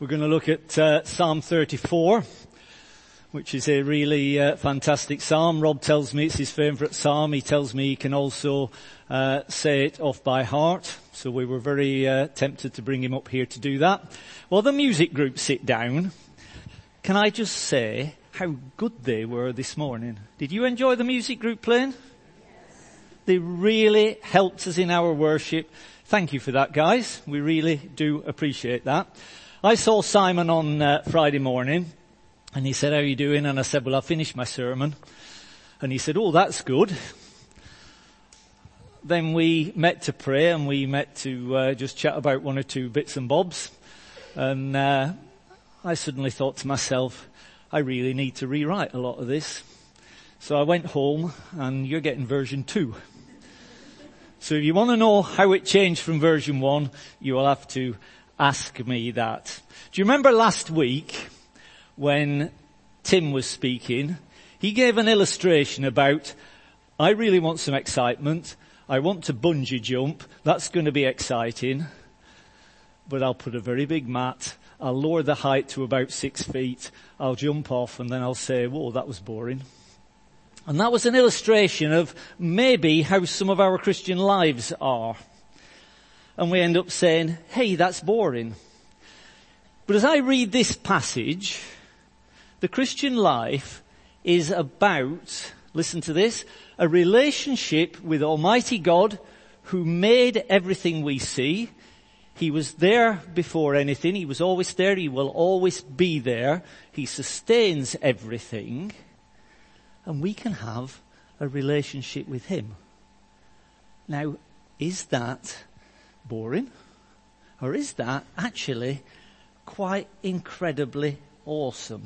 We're going to look at Psalm 34, which is a really fantastic psalm. Rob tells me it's his favourite psalm. He tells me he can also say it off by heart. So we were very tempted to bring him up here to do that. While the music group sit down, can I just say how good they were this morning? Did you enjoy the music group playing? Yes. They really helped us in our worship. Thank you for that, guys. We really do appreciate that. I saw Simon on Friday morning, and he said, "How are you doing?" And I said, "Well, I finished my sermon." And he said, "Oh, that's good." Then we met to pray, and we met to just chat about one or two bits and bobs. And I suddenly thought to myself, I really need to rewrite a lot of this. So I went home, and you're getting version 2. So if you want to know how it changed from version 1, you will have to ask me that. Do you remember last week when Tim was speaking? He gave an illustration about, I really want some excitement. I want to bungee jump. That's going to be exciting. But I'll put a very big mat. I'll lower the height to about 6 feet. I'll jump off and then I'll say, whoa, that was boring. And that was an illustration of maybe how some of our Christian lives are. And we end up saying, hey, that's boring. But as I read this passage, the Christian life is about, listen to this, a relationship with Almighty God who made everything we see. He was there before anything. He was always there. He will always be there. He sustains everything. And we can have a relationship with Him. Now, is that boring? Or is that actually quite incredibly awesome?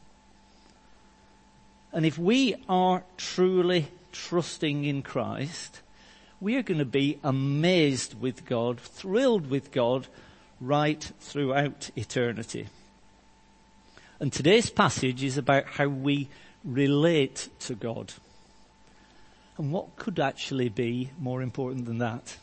And if we are truly trusting in Christ, we are going to be amazed with God, thrilled with God, right throughout eternity. And today's passage is about how we relate to God. And what could actually be more important than that?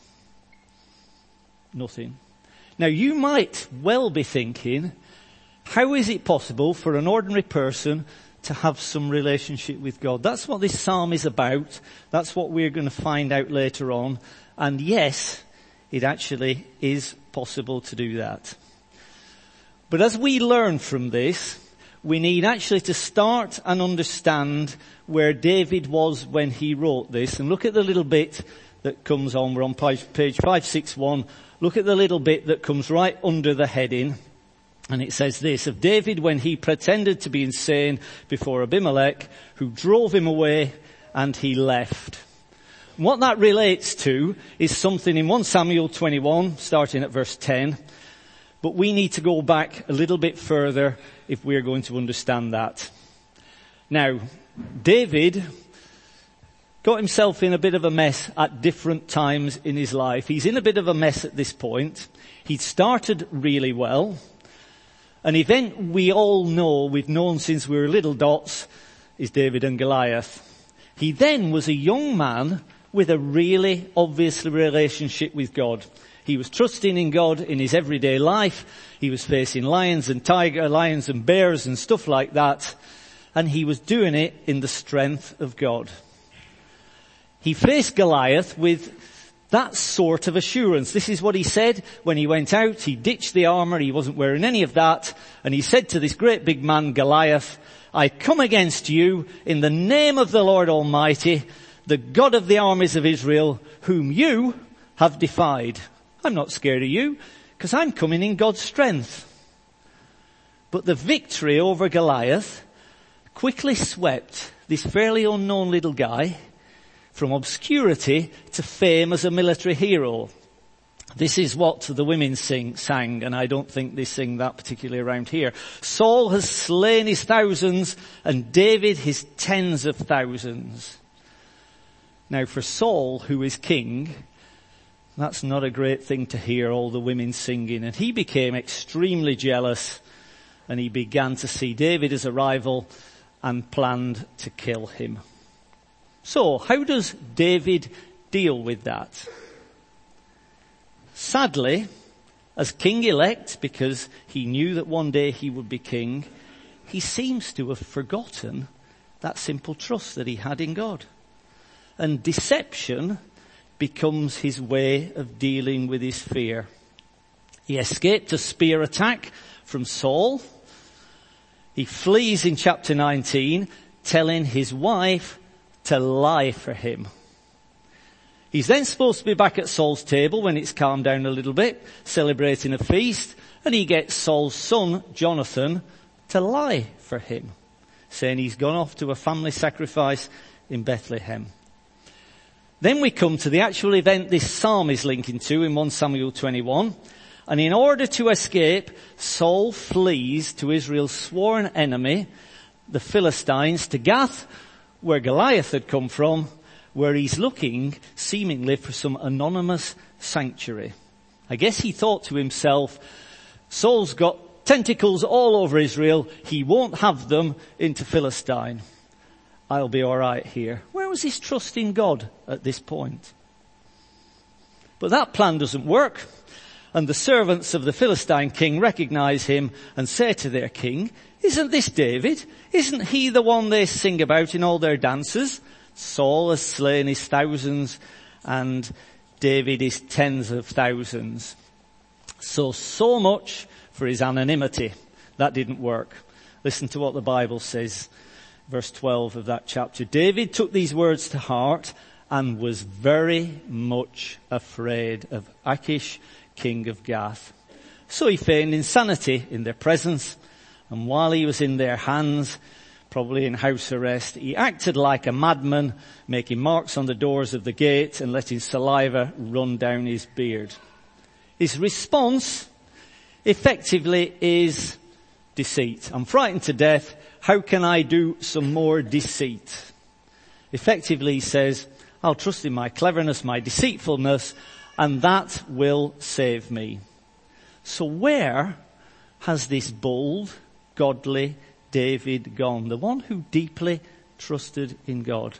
Nothing. Now you might well be thinking, how is it possible for an ordinary person to have some relationship with God? That's what this psalm is about. That's what we're going to find out later on. And yes, it actually is possible to do that. But as we learn from this, we need actually to start and understand where David was when he wrote this. And look at the little bit that comes on. We're on page 561. Look at the little bit that comes right under the heading. And it says this, of David when he pretended to be insane before Abimelech, who drove him away and he left. And what that relates to is something in 1 Samuel 21, starting at verse 10. But we need to go back a little bit further if we're going to understand that. Now, David got himself in a bit of a mess at different times in his life. He's in a bit of a mess at this point. He started really well. An event we all know, we've known since we were little dots, is David and Goliath. He then was a young man with a really obvious relationship with God. He was trusting in God in his everyday life. He was facing lions and bears and stuff like that. And he was doing it in the strength of God. He faced Goliath with that sort of assurance. This is what he said when he went out. He ditched the armor. He wasn't wearing any of that. And he said to this great big man, Goliath, I come against you in the name of the Lord Almighty, the God of the armies of Israel, whom you have defied. I'm not scared of you because I'm coming in God's strength. But the victory over Goliath quickly swept this fairly unknown little guy from obscurity to fame as a military hero. This is what the women sang, and I don't think they sing that particularly around here. Saul has slain his thousands, and David his tens of thousands. Now for Saul, who is king, that's not a great thing to hear all the women singing, and he became extremely jealous, and he began to see David as a rival and planned to kill him. So, how does David deal with that? Sadly, as king-elect, because he knew that one day he would be king, he seems to have forgotten that simple trust that he had in God. And deception becomes his way of dealing with his fear. He escaped a spear attack from Saul. He flees in chapter 19, telling his wife to lie for him. He's then supposed to be back at Saul's table when it's calmed down a little bit, celebrating a feast, and he gets Saul's son, Jonathan, to lie for him, saying he's gone off to a family sacrifice in Bethlehem. Then we come to the actual event this psalm is linking to in 1 Samuel 21. And in order to escape, Saul flees to Israel's sworn enemy, the Philistines, to Gath, where Goliath had come from, where he's looking seemingly for some anonymous sanctuary. I guess he thought to himself, Saul's got tentacles all over Israel. He won't have them into Philistine. I'll be all right here. Where was his trust in God at this point? But that plan doesn't work. And the servants of the Philistine king recognize him and say to their king, isn't this David? Isn't he the one they sing about in all their dances? Saul has slain his thousands and David his tens of thousands. So much for his anonymity. That didn't work. Listen to what the Bible says. Verse 12 of that chapter. David took these words to heart and was very much afraid of Achish, king of Gath. So he feigned insanity in their presence, and while he was in their hands, probably in house arrest, he acted like a madman, making marks on the doors of the gate and letting saliva run down his beard. His response effectively is deceit. I'm frightened to death. How can I do some more deceit? Effectively, he says, I'll trust in my cleverness, my deceitfulness, and that will save me. So where has this bold, godly David gone? The one who deeply trusted in God.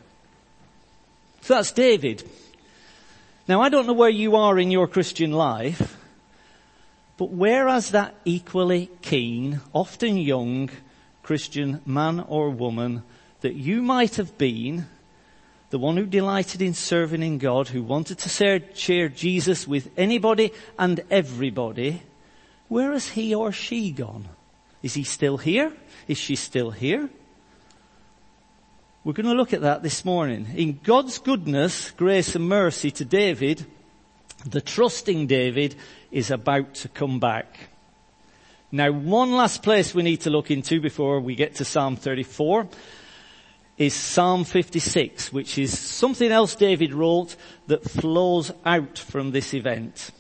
So that's David. Now I don't know where you are in your Christian life, but where has that equally keen, often young Christian man or woman that you might have been, the one who delighted in serving in God, who wanted to share Jesus with anybody and everybody, where has he or she gone? Is he still here? Is she still here? We're going to look at that this morning. In God's goodness, grace and mercy to David, the trusting David is about to come back. Now, one last place we need to look into before we get to Psalm 34 is Psalm 56, which is something else David wrote that flows out from this event.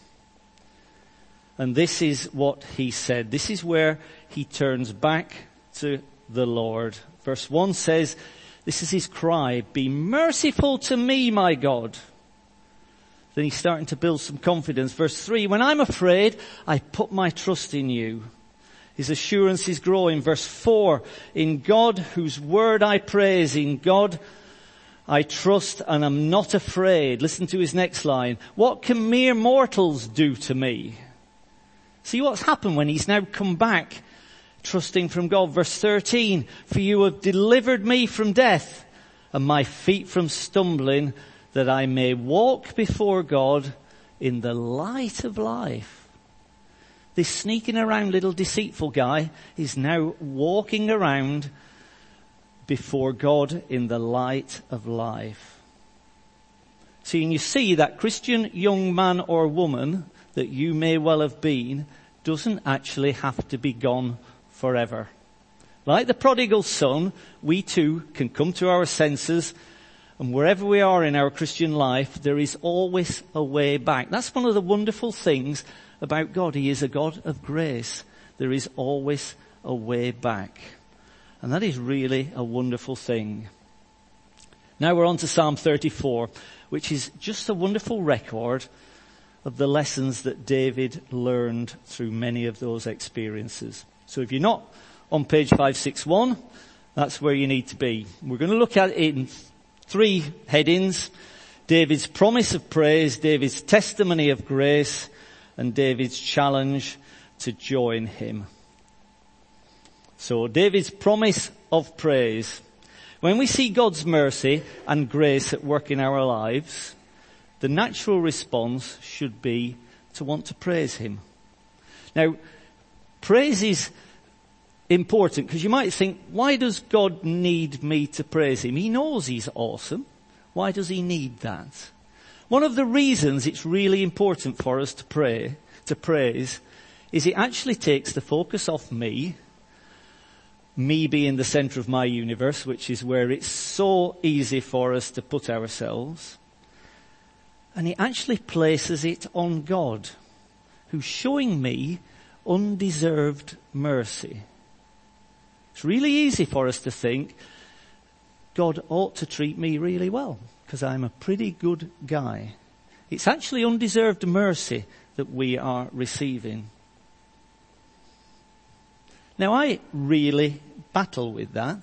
And this is what he said. This is where he turns back to the Lord. Verse 1 says, this is his cry, be merciful to me, my God. Then he's starting to build some confidence. Verse 3, when I'm afraid, I put my trust in you. His assurance is growing. Verse 4, in God whose word I praise, in God I trust and am not afraid. Listen to his next line. What can mere mortals do to me? See what's happened when he's now come back, trusting from God. Verse 13, for you have delivered me from death and my feet from stumbling, that I may walk before God in the light of life. This sneaking around little deceitful guy is now walking around before God in the light of life. See, and you see that Christian young man or woman that you may well have been doesn't actually have to be gone forever. Like the prodigal son, we too can come to our senses, and wherever we are in our Christian life, there is always a way back. That's one of the wonderful things about God. He is a God of grace. There is always a way back. And that is really a wonderful thing. Now we're on to Psalm 34, which is just a wonderful record of the lessons that David learned through many of those experiences. So if you're not on page 561, that's where you need to be. We're going to look at it in three headings: David's promise of praise, David's testimony of grace, and David's challenge to join him. So David's promise of praise. When we see God's mercy and grace at work in our lives, the natural response should be to want to praise him. Now, praise is important because you might think, why does God need me to praise him? He knows he's awesome. Why does he need that? One of the reasons it's really important for us to praise, is it actually takes the focus off me being the center of my universe, which is where it's so easy for us to put ourselves, and it actually places it on God, who's showing me undeserved mercy. It's really easy for us to think God ought to treat me really well because I'm a pretty good guy. It's actually undeserved mercy that we are receiving. Now, I really battle with that.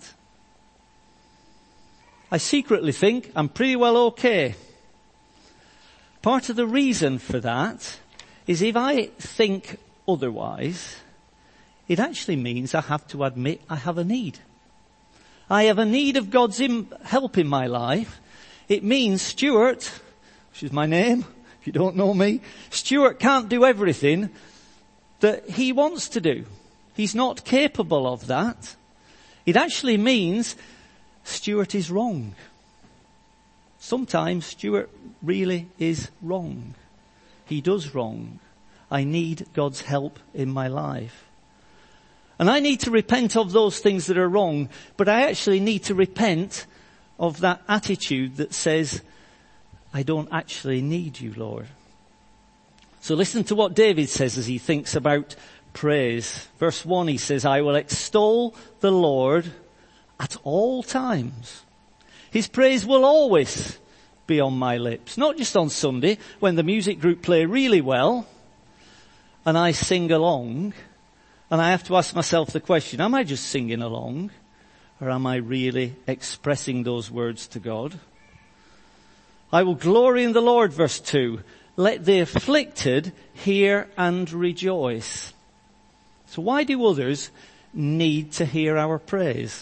I secretly think I'm pretty well okay. Part of the reason for that is if I think otherwise, it actually means I have to admit I have a need. I have a need of God's help in my life. It means Stuart, which is my name, if you don't know me, Stuart can't do everything that he wants to do. He's not capable of that. It actually means Stuart is wrong. Sometimes Stuart really is wrong. He does wrong. I need God's help in my life. And I need to repent of those things that are wrong, but I actually need to repent of that attitude that says, I don't actually need you, Lord. So listen to what David says as he thinks about praise. Verse 1, he says, I will extol the Lord at all times. His praise will always be on my lips. Not just on Sunday when the music group play really well and I sing along. And I have to ask myself the question, am I just singing along? Or am I really expressing those words to God? I will glory in the Lord, verse 2. Let the afflicted hear and rejoice. So why do others need to hear our praise?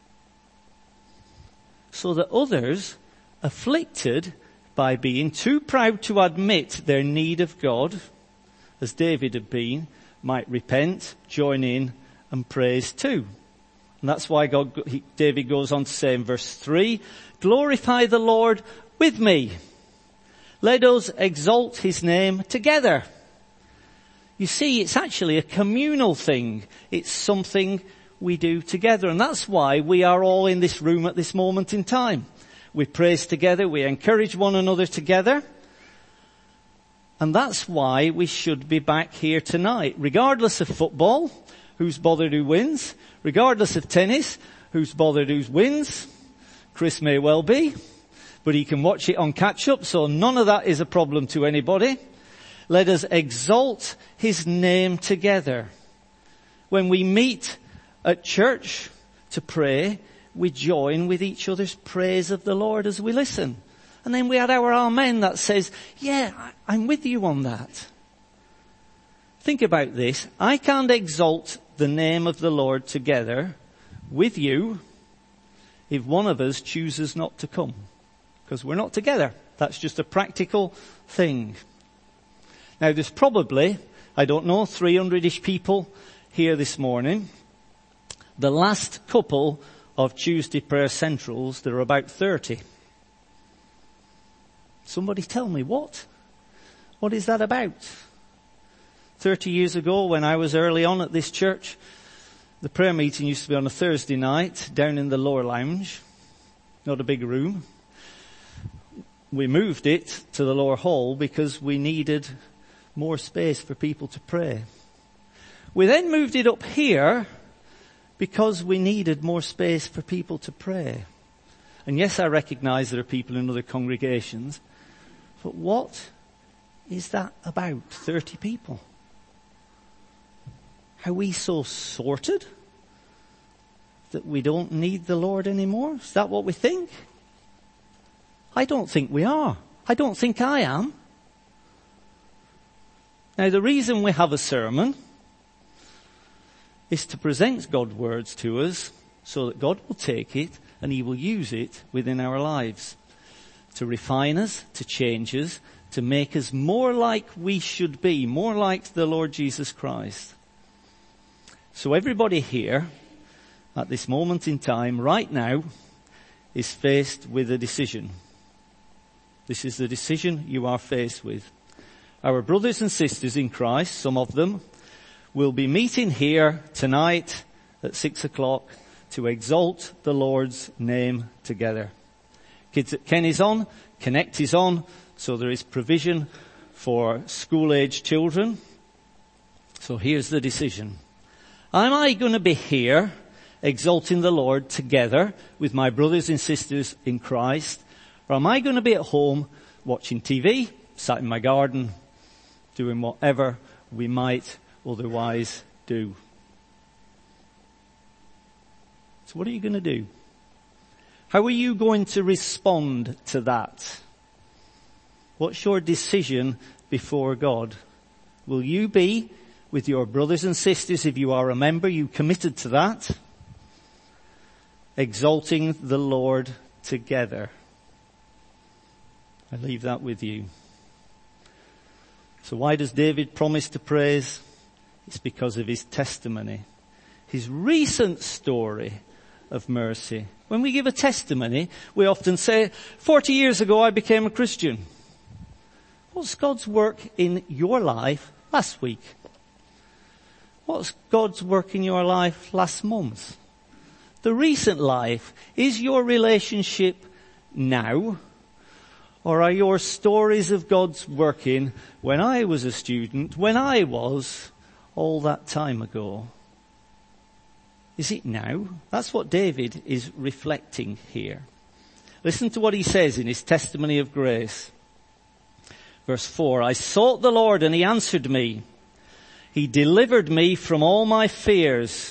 So that others, afflicted by being too proud to admit their need of God, as David had been, might repent, join in, and praise too. And that's why David goes on to say in verse 3, glorify the Lord with me. Let us exalt his name together. You see, it's actually a communal thing. It's something we do together. And that's why we are all in this room at this moment in time. We praise together. We encourage one another together. And that's why we should be back here tonight. Regardless of football, who's bothered who wins. Regardless of tennis, who's bothered who wins. Chris may well be, but he can watch it on catch-up, so none of that is a problem to anybody. Let us exalt his name together. When we meet at church to pray, we join with each other's praise of the Lord as we listen. And then we had our amen that says, yeah, I'm with you on that. Think about this. I can't exalt the name of the Lord together with you if one of us chooses not to come. Because we're not together. That's just a practical thing. Now there's probably, 300-ish people here this morning. The last couple of Tuesday Prayer Centrals, there are about 30. Somebody tell me what? What is that about? 30 years ago when I was early on at this church, the prayer meeting used to be on a Thursday night down in the lower lounge. Not a big room. We moved it to the lower hall because we needed more space for people to pray. We then moved it up here because we needed more space for people to pray. And yes, I recognize there are people in other congregations, but what is that about? 30 people. Are we so sorted that we don't need the Lord anymore? Is that what we think? I don't think we are. I don't think I am. Now, the reason we have a sermon is to present God's words to us so that God will take it and he will use it within our lives to refine us, to change us, to make us more like we should be, more like the Lord Jesus Christ. So everybody here, at this moment in time, right now, is faced with a decision. This is the decision you are faced with. Our brothers and sisters in Christ, some of them, will be meeting here tonight at 6:00 to exalt the Lord's name together. Kids at Ken is on, Connect is on, so there is provision for school-age children. So here's the decision. Am I going to be here exalting the Lord together with my brothers and sisters in Christ? Or am I going to be at home watching TV, sat in my garden, doing whatever we might otherwise do? So what are you going to do? How are you going to respond to that? What's your decision before God? Will you be with your brothers and sisters, if you are a member, you committed to that, exalting the Lord together? I leave that with you. So why does David promise to praise? It's because of his testimony, his recent story of mercy. When we give a testimony, we often say, 40 years ago I became a Christian. What's God's work in your life last week? What's God's work in your life last month? The recent life, is your relationship now? Or are your stories of God's working when I was a student, when I was, all that time ago? Is it now? That's what David is reflecting here. Listen to what he says in his testimony of grace. Verse 4, I sought the Lord and he answered me. He delivered me from all my fears.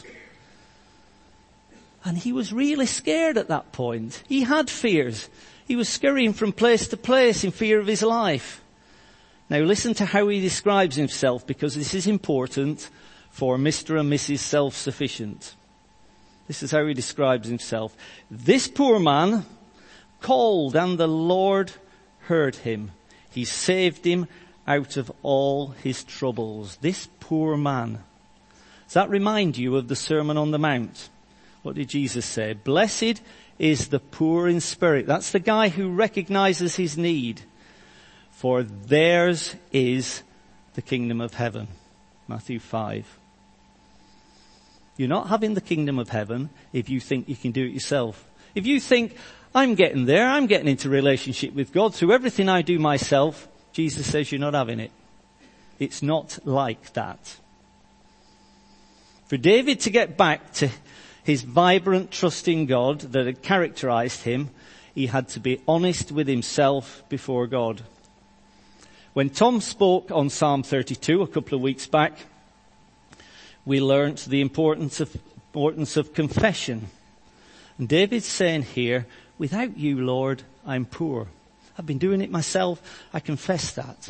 And he was really scared at that point. He had fears. He was scurrying from place to place in fear of his life. Now listen to how he describes himself, because this is important for Mr. and Mrs. Self-Sufficient. This is how he describes himself. This poor man called and the Lord heard him. He saved him out of all his troubles. This poor man. Does that remind you of the Sermon on the Mount? What did Jesus say? Blessed is the poor in spirit. That's the guy who recognizes his need. For theirs is the kingdom of heaven. Matthew 5. You're not having the kingdom of heaven if you think you can do it yourself. If you think, I'm getting there, I'm getting into relationship with God through everything I do myself, Jesus says you're not having it. It's not like that. For David to get back to his vibrant trust in God that had characterized him, he had to be honest with himself before God. When Tom spoke on Psalm 32 a couple of weeks back, we learnt the importance of confession. And David's saying here, without you, Lord, I'm poor. I've been doing it myself. I confess that.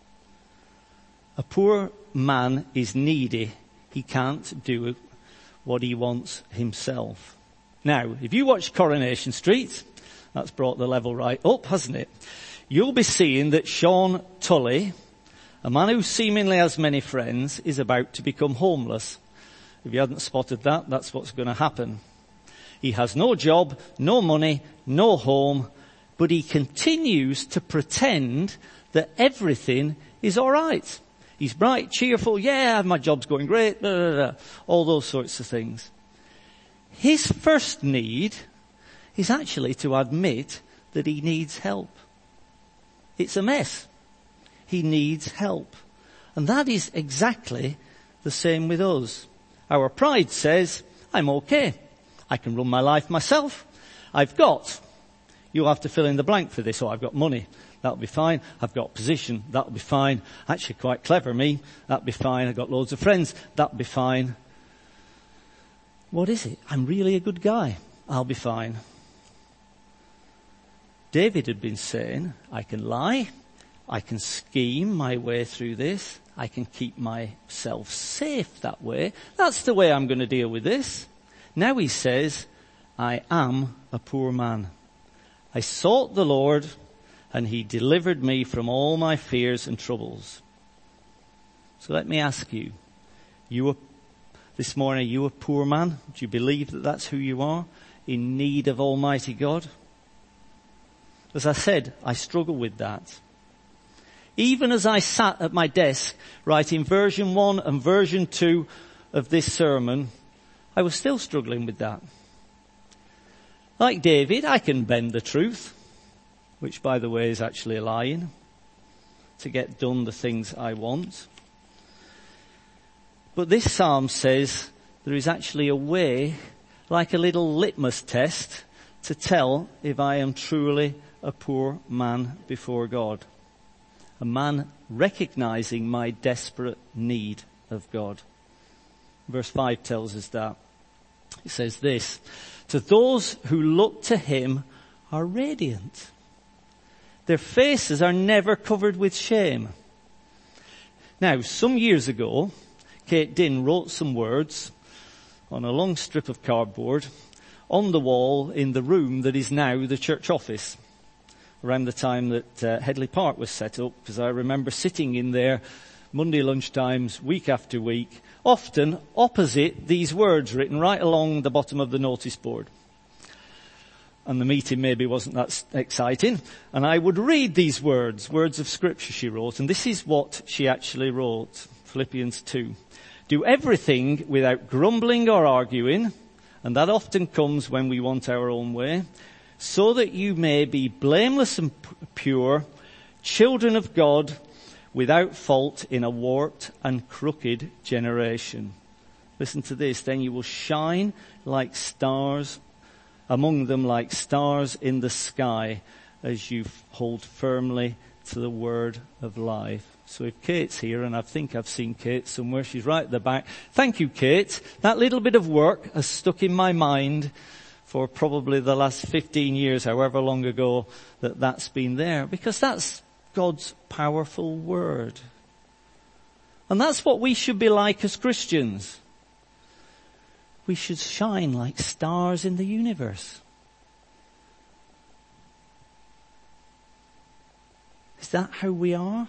A poor man is needy. He can't do what he wants himself. Now, if you watch Coronation Street, that's brought the level right up, hasn't it? You'll be seeing that Sean Tully, a man who seemingly has many friends, is about to become homeless. If you hadn't spotted that, that's what's going to happen. He has no job, no money, no home, but he continues to pretend that everything is all right. He's bright, cheerful, yeah, my job's going great, blah, blah, blah, all those sorts of things. His first need is actually to admit that he needs help. It's a mess. He needs help. And that is exactly the same with us. Our pride says, I'm okay. I can run my life myself. I've got. You'll have to fill in the blank for this. Oh, I've got money. That'll be fine. I've got position. That'll be fine. Actually quite clever, me. That'll be fine. I've got loads of friends. That'll be fine. What is it? I'm really a good guy. I'll be fine. David had been saying, I can lie. I can scheme my way through this. I can keep myself safe that way. That's the way I'm going to deal with this. Now he says, I am a poor man. I sought the Lord, and he delivered me from all my fears and troubles. So let me ask you, this morning, are you a poor man? Do you believe that that's who you are? In need of Almighty God? As I said, I struggle with that. Even as I sat at my desk writing version 1 and version 2 of this sermon, I was still struggling with that. Like David, I can bend the truth, which by the way is actually lying, to get done the things I want. But this psalm says there is actually a way, like a little litmus test, to tell if I am truly a poor man before God. A man recognizing my desperate need of God. Verse 5 tells us that. It says this, to those who look to him are radiant. Their faces are never covered with shame. Now, some years ago, Kate Dinn wrote some words on a long strip of cardboard on the wall in the room that is now the church office, around the time that Headley Park was set up, because I remember sitting in there Monday lunchtimes, week after week, often opposite these words written right along the bottom of the notice board. And the meeting maybe wasn't that exciting. And I would read these words of scripture she wrote, and this is what she actually wrote, Philippians 2. Do everything without grumbling or arguing, and that often comes when we want our own way, so that you may be blameless and pure, children of God, without fault in a warped and crooked generation. Listen to this. Then you will shine like stars among them, like stars in the sky, as you hold firmly to the word of life. So if Kate's here, and I think I've seen Kate somewhere, she's right at the back. Thank you, Kate. That little bit of work has stuck in my mind for probably the last 15 years, however long ago that's been there, because that's God's powerful word. And that's what we should be like as Christians. We should shine like stars in the universe. Is that how we are?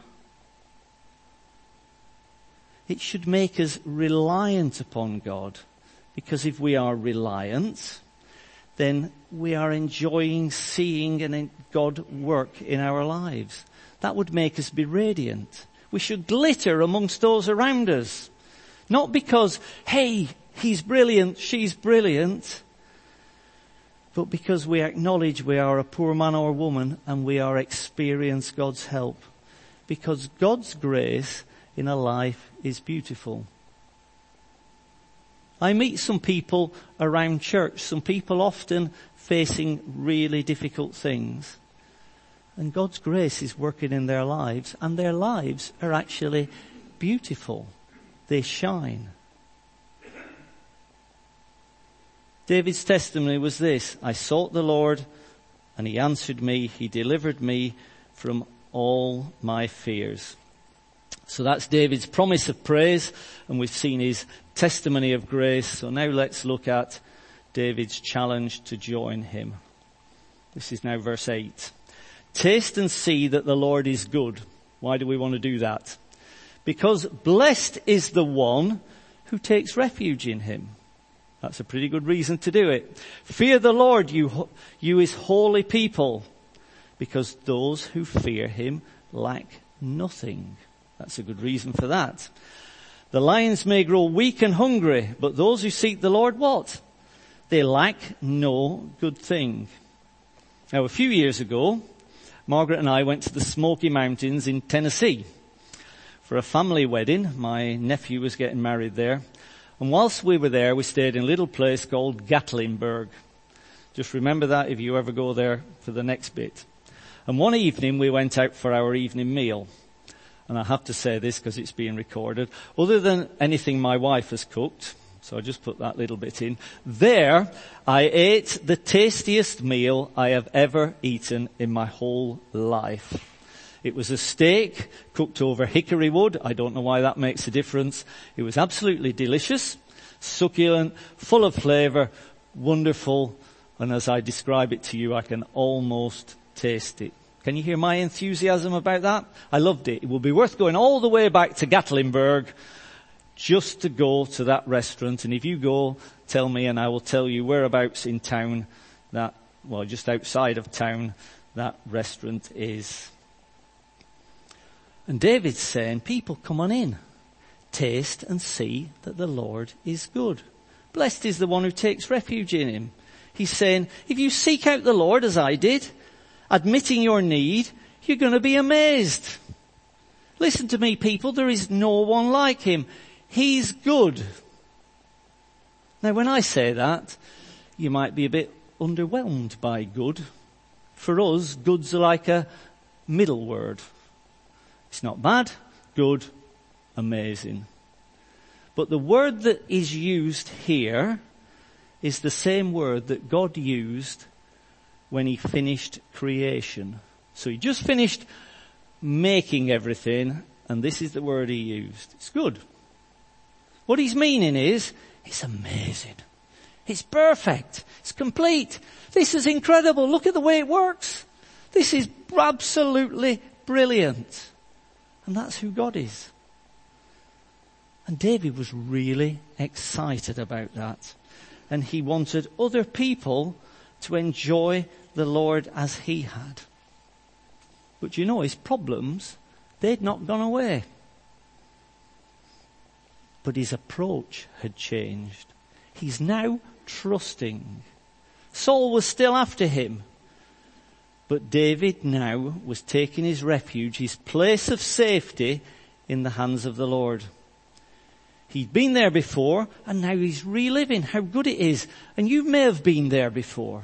It should make us reliant upon God, because if we are reliant, then we are enjoying seeing God work in our lives. That would make us be radiant. We should glitter amongst those around us. Not because, hey, he's brilliant, she's brilliant, but because we acknowledge we are a poor man or woman and we are experience God's help. Because God's grace in a life is beautiful. I meet some people around church, some people often facing really difficult things. And God's grace is working in their lives, and their lives are actually beautiful. They shine. David's testimony was this: I sought the Lord, and he answered me. He delivered me from all my fears. So that's David's promise of praise, and we've seen his testimony of grace. So now let's look at David's challenge to join him. This is now verse 8. Taste and see that the Lord is good. Why do we want to do that? Because blessed is the one who takes refuge in him. That's a pretty good reason to do it. Fear the Lord, you his holy people, because those who fear him lack nothing. That's a good reason for that. The lions may grow weak and hungry, but those who seek the Lord, what? They lack no good thing. Now, a few years ago, Margaret and I went to the Smoky Mountains in Tennessee for a family wedding. My nephew was getting married there. And whilst we were there, we stayed in a little place called Gatlinburg. Just remember that if you ever go there for the next bit. And one evening we went out for our evening meal. And I have to say this because it's being recorded. Other than anything my wife has cooked, so I just put that little bit in, there I ate the tastiest meal I have ever eaten in my whole life. It was a steak cooked over hickory wood. I don't know why that makes a difference. It was absolutely delicious, succulent, full of flavour, wonderful. And as I describe it to you, I can almost taste it. Can you hear my enthusiasm about that? I loved it. It will be worth going all the way back to Gatlinburg just to go to that restaurant. And if you go, tell me and I will tell you whereabouts in town just outside of town, that restaurant is. And David's saying, people, come on in. Taste and see that the Lord is good. Blessed is the one who takes refuge in him. He's saying, if you seek out the Lord as I did, admitting your need, you're going to be amazed. Listen to me, people, there is no one like him. He's good. Now, when I say that, you might be a bit underwhelmed by good. For us, good's like a middle word. It's not bad, good, amazing. But the word that is used here is the same word that God used when he finished creation. So he just finished making everything, and this is the word he used. It's good. What he's meaning is, it's amazing. It's perfect. It's complete. This is incredible. Look at the way it works. This is absolutely brilliant. And that's who God is. And David was really excited about that. And he wanted other people to enjoy the Lord as he had. But you know, his problems, they'd not gone away. But his approach had changed. He's now trusting. Saul was still after him. But David now was taking his refuge, his place of safety, in the hands of the Lord. He'd been there before, and now he's reliving how good it is. And you may have been there before.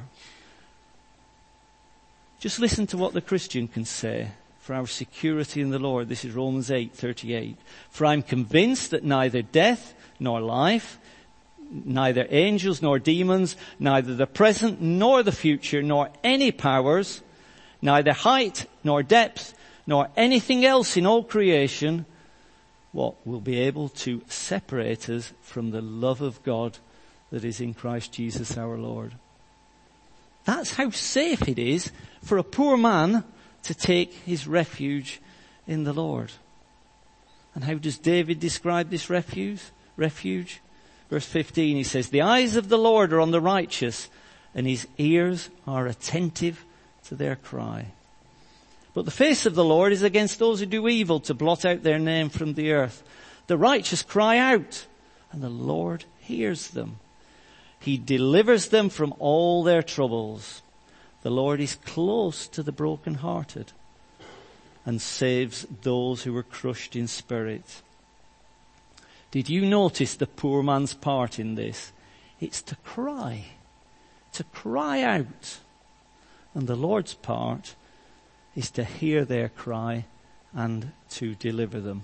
Just listen to what the Christian can say for our security in the Lord. This is Romans 8:38. For I'm convinced that neither death nor life, neither angels nor demons, neither the present nor the future, nor any powers, neither height nor depth, nor anything else in all creation, will be able to separate us from the love of God that is in Christ Jesus our Lord. That's how safe it is for a poor man to take his refuge in the Lord. And how does David describe this refuge? Verse 15, he says, the eyes of the Lord are on the righteous, and his ears are attentive to their cry. But the face of the Lord is against those who do evil, to blot out their name from the earth. The righteous cry out, and the Lord hears them. He delivers them from all their troubles. The Lord is close to the brokenhearted and saves those who are crushed in spirit. Did you notice the poor man's part in this? It's to cry out. And the Lord's part is to hear their cry and to deliver them.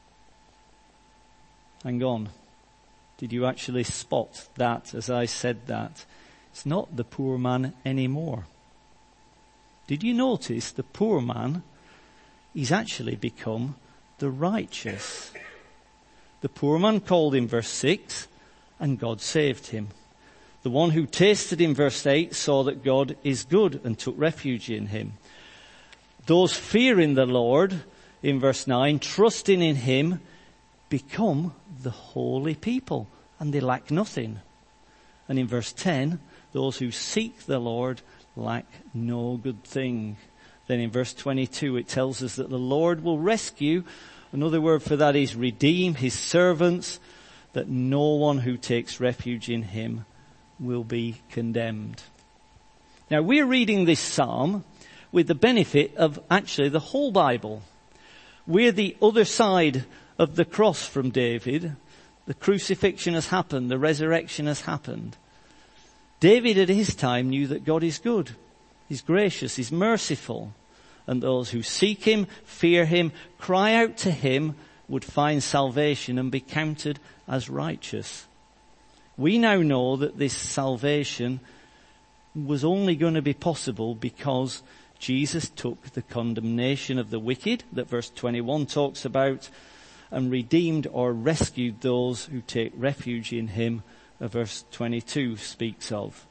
Hang on. Did you actually spot that as I said that? It's not the poor man anymore. Did you notice the poor man? He's actually become the righteous. The poor man called in verse 6, and God saved him. The one who tasted in verse 8 saw that God is good and took refuge in him. Those fearing the Lord, in verse 9, trusting in him, become the holy people, and they lack nothing. And in verse 10, those who seek the Lord lack no good thing. Then in verse 22, it tells us that the Lord will rescue. Another word for that is redeem his servants, that no one who takes refuge in him will be condemned. Now, we're reading this psalm with the benefit of actually the whole Bible. We're the other side of the cross from David. The crucifixion has happened. The resurrection has happened. David at his time knew that God is good. He's gracious. He's merciful. And those who seek him, fear him, cry out to him, would find salvation and be counted as righteous. We now know that this salvation was only going to be possible because Jesus took the condemnation of the wicked that verse 21 talks about, and redeemed or rescued those who take refuge in him, verse 22 speaks of.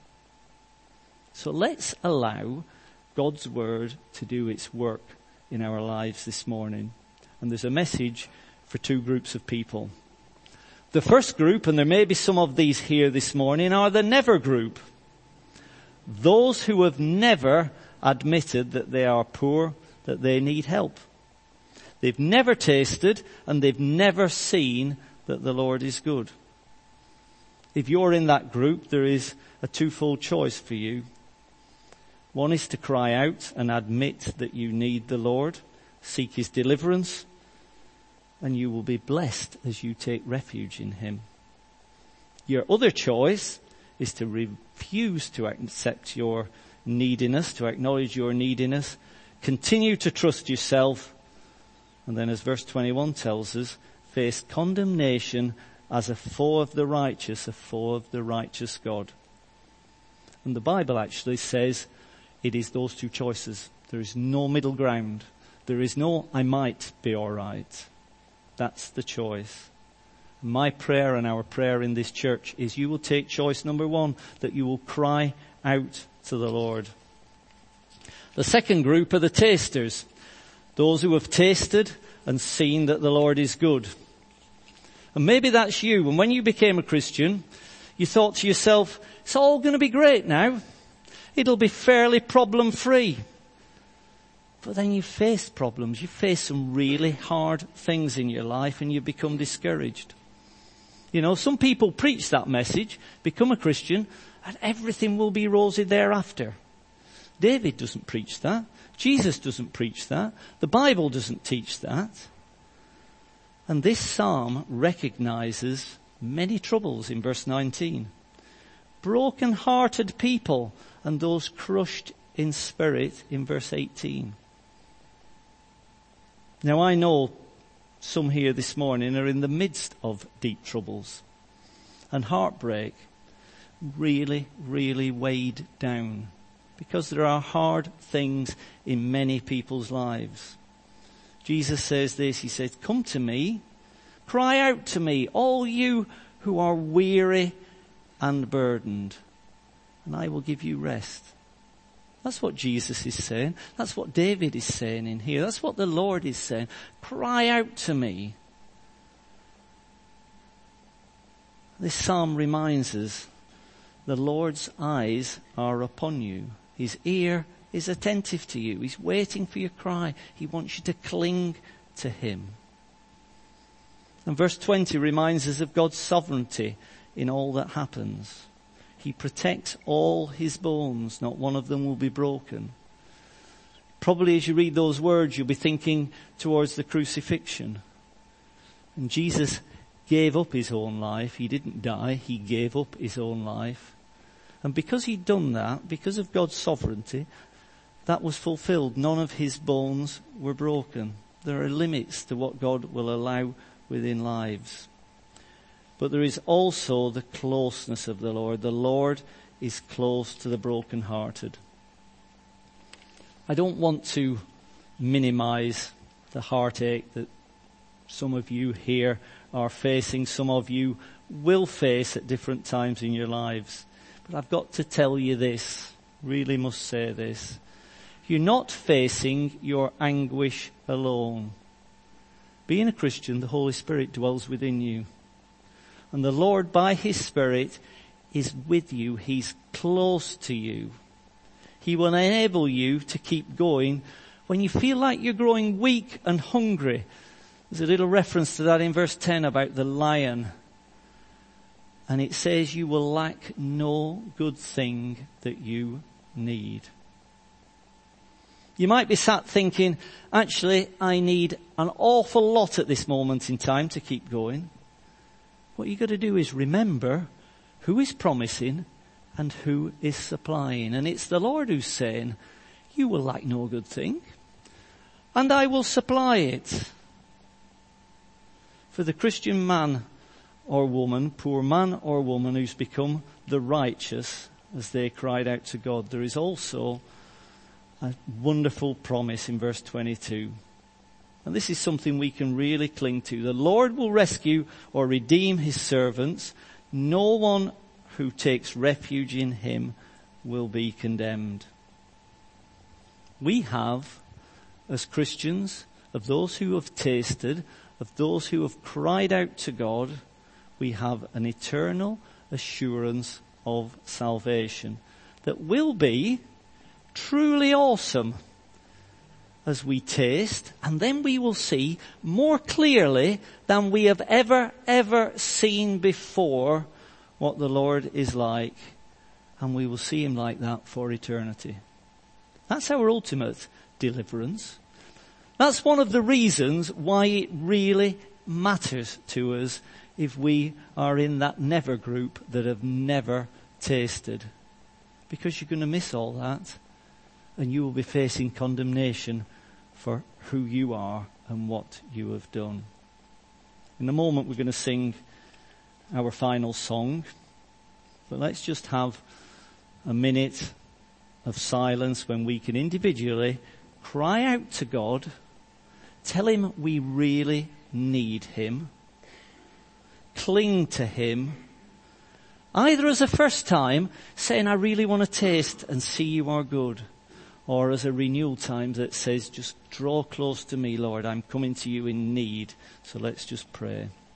So let's allow God's word to do its work in our lives this morning. And there's a message for two groups of people. The first group, and there may be some of these here this morning, are the never group. Those who have never admitted that they are poor, that they need help. They've never tasted and they've never seen that the Lord is good. If you're in that group, there is a twofold choice for you. One is to cry out and admit that you need the Lord, seek his deliverance, and you will be blessed as you take refuge in him. Your other choice is to refuse to accept your neediness, to acknowledge your neediness, continue to trust yourself, and then as verse 21 tells us, face condemnation as a foe of the righteous God. And the Bible actually says it is those two choices. There is no middle ground. There is no, I might be all right. That's the choice. My prayer and our prayer in this church is you will take choice number one, that you will cry out to the Lord. The second group are the tasters, those who have tasted and seen that the Lord is good. And maybe that's you. And when you became a Christian, you thought to yourself, it's all going to be great now. It'll be fairly problem-free. But then you face problems. You face some really hard things in your life and you become discouraged. You know, some people preach that message, become a Christian, and everything will be rosy thereafter. David doesn't preach that. Jesus doesn't preach that. The Bible doesn't teach that. And this psalm recognizes many troubles in verse 19. Broken-hearted people and those crushed in spirit in verse 18. Now I know some here this morning are in the midst of deep troubles and heartbreak, really, really weighed down because there are hard things in many people's lives. Jesus says this, he says, come to me, cry out to me, all you who are weary and burdened, and I will give you rest. That's what Jesus is saying. That's what David is saying in here. That's what the Lord is saying. Cry out to me. This psalm reminds us the Lord's eyes are upon you. His ear is attentive to you. He's waiting for your cry. He wants you to cling to him. And verse 20 reminds us of God's sovereignty in all that happens. He protects all his bones. Not one of them will be broken. Probably as you read those words, you'll be thinking towards the crucifixion. And Jesus gave up his own life. He didn't die. He gave up his own life. And because he'd done that, because of God's sovereignty, that was fulfilled. None of his bones were broken. There are limits to what God will allow within lives. But there is also the closeness of the Lord. The Lord is close to the brokenhearted. I don't want to minimize the heartache that some of you here are facing, some of you will face at different times in your lives. But I've got to tell you this, really must say this. You're not facing your anguish alone. Being a Christian, the Holy Spirit dwells within you. And the Lord, by his Spirit, is with you. He's close to you. He will enable you to keep going when you feel like you're growing weak and hungry. There's a little reference to that in verse 10 about the lion. And it says you will lack no good thing that you need. You might be sat thinking, actually, I need an awful lot at this moment in time to keep going. What you've got to do is remember who is promising and who is supplying. And it's the Lord who's saying, you will lack no good thing, and I will supply it. For the Christian man or woman, poor man or woman who's become the righteous as they cried out to God, there is also a wonderful promise in verse 22. And this is something we can really cling to. The Lord will rescue or redeem his servants. No one who takes refuge in him will be condemned. We have, as Christians, of those who have tasted, of those who have cried out to God, we have an eternal assurance of salvation that will be truly awesome as we taste, and then we will see more clearly than we have ever seen before what the Lord is like, and we will see him like that for eternity. That's our ultimate deliverance. That's one of the reasons why it really matters to us if we are in that never group that have never tasted. Because you're going to miss all that, and you will be facing condemnation for who you are and what you have done. In a moment we're going to sing our final song, but let's just have a minute of silence when we can individually cry out to God, tell him we really need him, cling to him, either as a first time, saying I really want to taste and see you are good, or as a renewal time that says just draw close to me, Lord, I'm coming to you in need. So let's just pray.